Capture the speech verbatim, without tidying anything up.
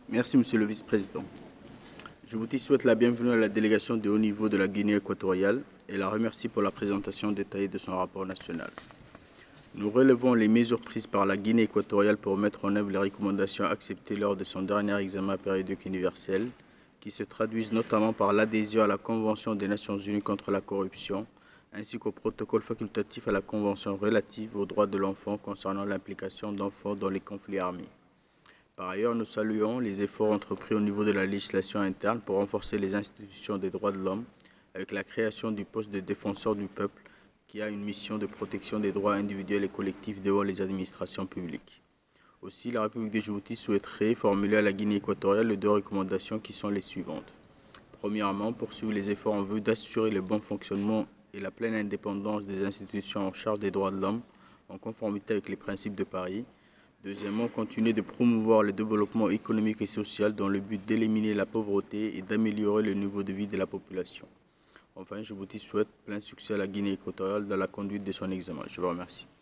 Merci, Monsieur le Vice-président. Djibouti souhaite la bienvenue à la délégation de haut niveau de la Guinée équatoriale et la remercie pour la présentation détaillée de son rapport national. Nous relevons les mesures prises par la Guinée équatoriale pour mettre en œuvre les recommandations acceptées lors de son dernier examen périodique universel, qui se traduisent notamment par l'adhésion à la Convention des Nations Unies contre la corruption, ainsi qu'au protocole facultatif à la Convention relative aux droits de l'enfant concernant l'implication d'enfants dans les conflits armés. Par ailleurs, nous saluons les efforts entrepris au niveau de la législation interne pour renforcer les institutions des droits de l'homme, avec la création du poste de défenseur du peuple, qui a une mission de protection des droits individuels et collectifs devant les administrations publiques. Aussi, la République de Djibouti souhaiterait formuler à la Guinée équatoriale les deux recommandations qui sont les suivantes. Premièrement, poursuivre les efforts en vue d'assurer le bon fonctionnement et la pleine indépendance des institutions en charge des droits de l'homme, en conformité avec les principes de Paris. Deuxièmement, continuer de promouvoir le développement économique et social dans le but d'éliminer la pauvreté et d'améliorer le niveau de vie de la population. Enfin, Djibouti souhaite plein succès à la Guinée équatoriale dans la conduite de son examen. Je vous remercie.